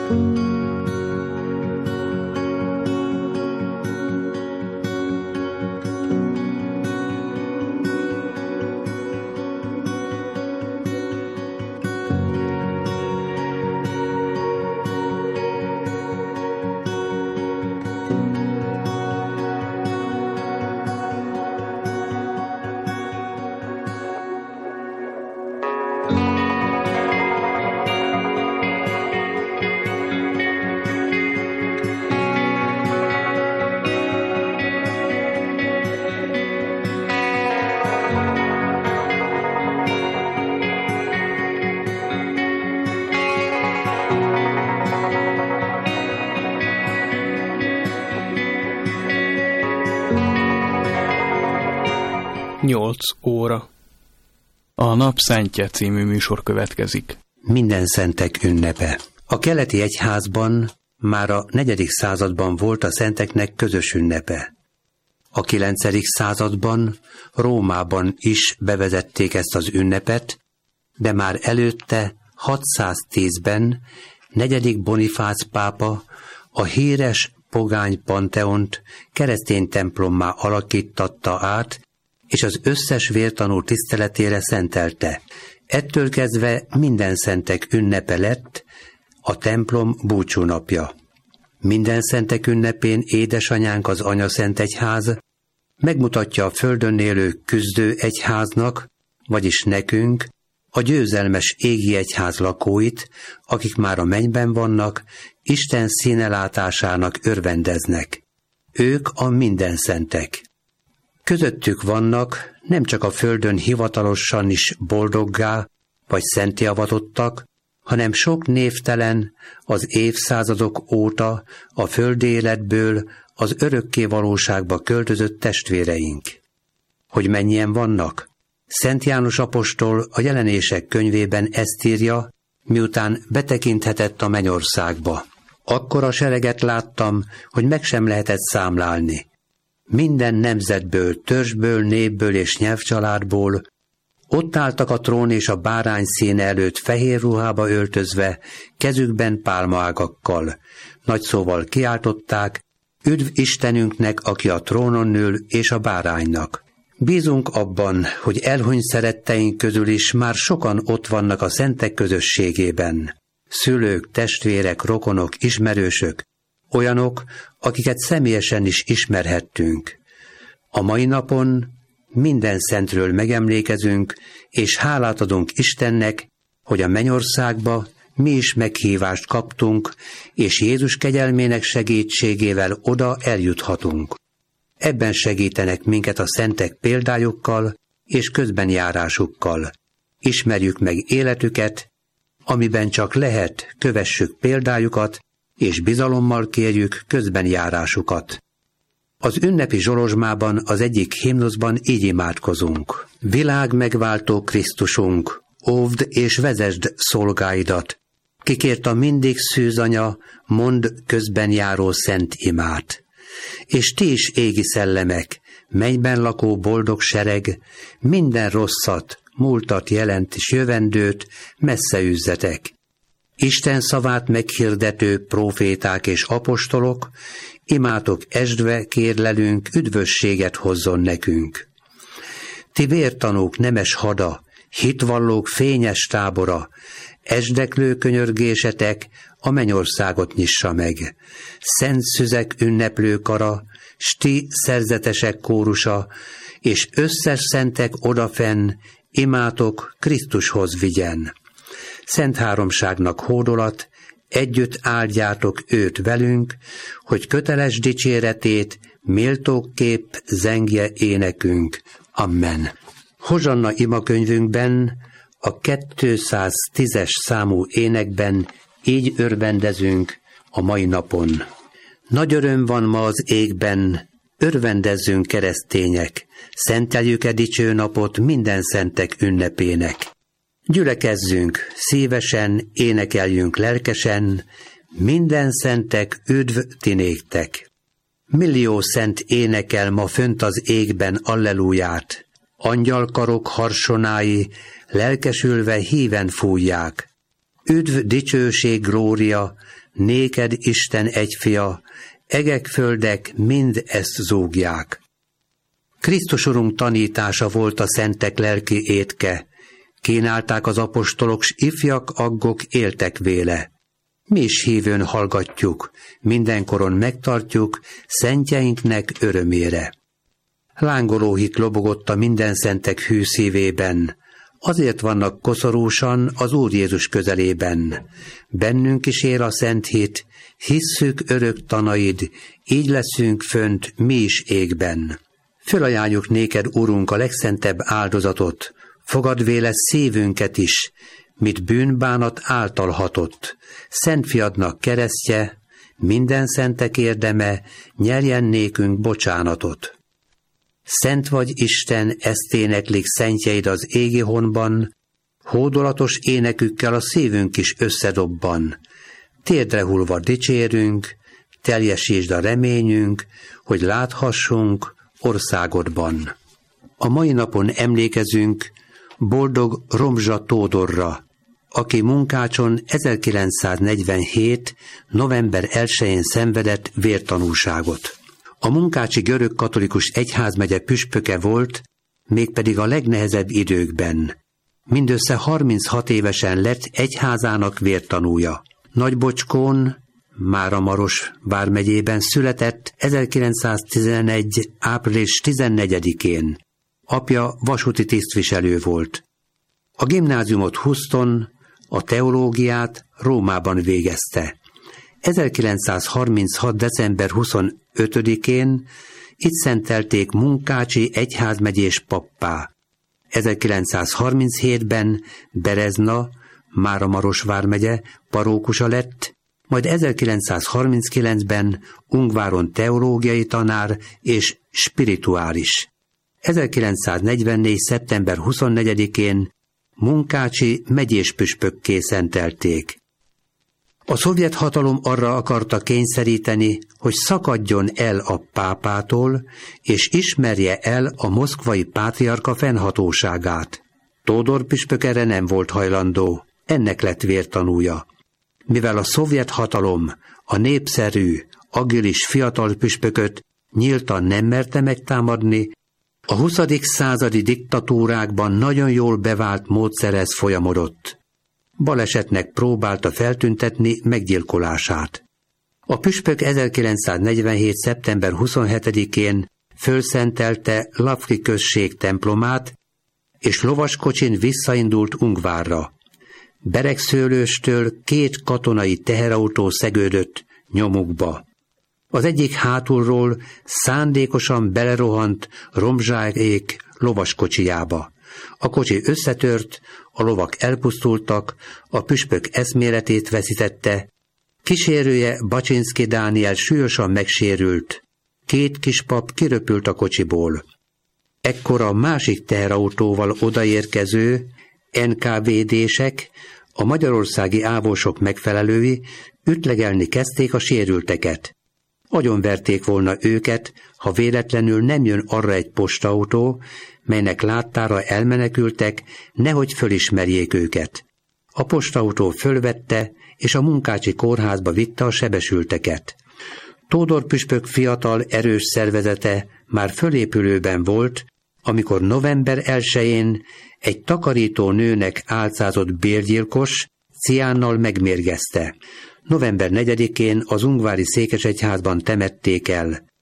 8 óra. A Nap Szentje című műsor következik. Minden szentek ünnepe. A keleti egyházban már a 4. században volt a szenteknek közös ünnepe. A 9. században Rómában is bevezették ezt az ünnepet, de már előtte 610-ben 4. Bonifác pápa a híres pogány panteont keresztény templommá alakítatta át, és az összes vértanú tiszteletére szentelte. Ettől kezdve minden szentek ünnepe lett a templom búcsúnapja. Minden szentek ünnepén édesanyánk az Anyaszentegyház megmutatja a földön élő küzdő egyháznak, vagyis nekünk, a győzelmes égi egyház lakóit, akik már a mennyben vannak, Isten színelátásának örvendeznek. Ők a minden szentek. Közöttük vannak nem csak a földön hivatalosan is boldoggá vagy szentté avatottak, hanem sok névtelen az évszázadok óta a földi életből az örökké valóságba költözött testvéreink. Hogy mennyien vannak? Szent János apostol a Jelenések könyvében ezt írja, miután betekinthetett a mennyországba. Akkora sereget láttam, hogy meg sem lehetett számlálni. Minden nemzetből, törzsből, népből és nyelvcsaládból, ott álltak a trón és a bárány színe előtt fehér ruhába öltözve, kezükben pálmaágakkal. Nagy szóval kiáltották, üdv Istenünknek, aki a trónon ül, és a báránynak. Bízunk abban, hogy elhunyt szeretteink közül is már sokan ott vannak a szentek közösségében. Szülők, testvérek, rokonok, ismerősök, olyanok, akiket személyesen is ismerhettünk. A mai napon minden szentről megemlékezünk, és hálát adunk Istennek, hogy a mennyországba mi is meghívást kaptunk, és Jézus kegyelmének segítségével oda eljuthatunk. Ebben segítenek minket a szentek példájukkal és közbenjárásukkal. Ismerjük meg életüket, amiben csak lehet, kövessük példájukat, és bizalommal kérjük közbenjárásukat. Az ünnepi zsolozsmában az egyik himnuszban így imádkozunk. Világ megváltó Krisztusunk, óvd és vezesd szolgáidat, kikért a mindig szűz anya, mondd közbenjáró szent imát. És ti is, égi szellemek, mennyben lakó boldog sereg, minden rosszat, múltat jelent és jövendőt messze üzzetek. Isten szavát meghirdető próféták és apostolok, imátok esdve kérlelünk, üdvösséget hozzon nekünk. Ti vértanúk nemes hada, hitvallók fényes tábora, esdeklő könyörgésetek a mennyországot nyissa meg. Szent szüzek ünneplő kara, s ti szerzetesek kórusa, és összes szentek odafenn, imátok Krisztushoz vigyen. Szent háromságnak hódolat, együtt áldjátok őt velünk, hogy köteles dicséretét méltóképp zengje énekünk. Amen. Hozsanna imakönyvünkben, a 210-es számú énekben így örvendezünk a mai napon. Nagy öröm van ma az égben, örvendezzünk keresztények, szenteljük-e dicső napot minden szentek ünnepének. Gyülekezzünk, szívesen, énekeljünk lelkesen, minden szentek üdv ti néktek. Millió szent énekel ma fönt az égben allelúját, angyalkarok harsonái lelkesülve híven fújják. Üdv, dicsőség, glória, néked Isten egyfia, egek, földek mind ezt zúgják. Krisztus Urunk tanítása volt a szentek lelki étke, kínálták az apostolok, s ifjak, aggok éltek véle. Mi is hívőn hallgatjuk, mindenkoron megtartjuk, szentjeinknek örömére. Lángoló hit lobogott a minden szentek hű szívében, azért vannak koszorúsan az Úr Jézus közelében. Bennünk is él a szent hit, hisszük örök tanaid, így leszünk fönt mi is égben. Fölajánljuk néked, Urunk, a legszentebb áldozatot, fogad véle szívünket is, mit bűnbánat által hatott. Szent fiadnak keresztje, minden szentek érdeme, nyerjen nékünk bocsánatot. Szent vagy Isten, ezt éneklik szentjeid az égi honban, hódolatos énekükkel a szívünk is összedobban. Térdre hullva dicsérünk, teljesítsd a reményünk, hogy láthassunk országodban. A mai napon emlékezünk boldog Romzsa Tódorra, aki Munkácson 1947. november 1-én szenvedett vértanúságot. A munkácsi görög-katolikus egyházmegye püspöke volt, mégpedig a legnehezebb időkben. Mindössze 36 évesen lett egyházának vértanúja. Nagybocskón, Máramaros vármegyében született 1911. április 14-én. Apja vasúti tisztviselő volt. A gimnáziumot Houston, a teológiát Rómában végezte. 1936. december 25-én itt szentelték Munkácsi egyházmegyés pappá. 1937-ben Berezna, Máramaros vármegye parókusa lett, majd 1939-ben Ungváron teológiai tanár és spirituális. 1944. szeptember 24-én Munkácsi megyéspüspökké szentelték. A szovjet hatalom arra akarta kényszeríteni, hogy szakadjon el a pápától, és ismerje el a moszkvai pátriárka fennhatóságát. Tódor püspök erre nem volt hajlandó, ennek lett vértanúja. Mivel a szovjet hatalom a népszerű, agilis fiatal püspököt nyíltan nem merte megtámadni, a 20. századi diktatúrákban nagyon jól bevált módszerhez folyamodott. Balesetnek próbálta feltüntetni meggyilkolását. A püspök 1947. szeptember 27-én fölszentelte Lavki község templomát, és lovaskocsin visszaindult Ungvárra. Beregszőlőstől 2 katonai teherautó szegődött nyomukba. Az egyik hátulról szándékosan belerohant Romzsáék lovaskocsijába. A kocsi összetört, a lovak elpusztultak, a püspök eszméletét veszítette, kísérője Bacsinszky Dániel súlyosan megsérült, 2 kispap kiröpült a kocsiból. Ekkor a másik teherautóval odaérkező NKVD-sek, a magyarországi ávósok megfelelői ütlegelni kezdték a sérülteket. Agyonverték volna őket, ha véletlenül nem jön arra egy postautó, melynek láttára elmenekültek, nehogy fölismerjék őket. A postautó fölvette, és a Munkácsi kórházba vitte a sebesülteket. Tódor püspök fiatal, erős szervezete már fölépülőben volt, amikor november 1-én egy takarító nőnek álcázott bérgyilkos ciánnal megmérgezte. November 4-én az ungvári székesegyházban temették el.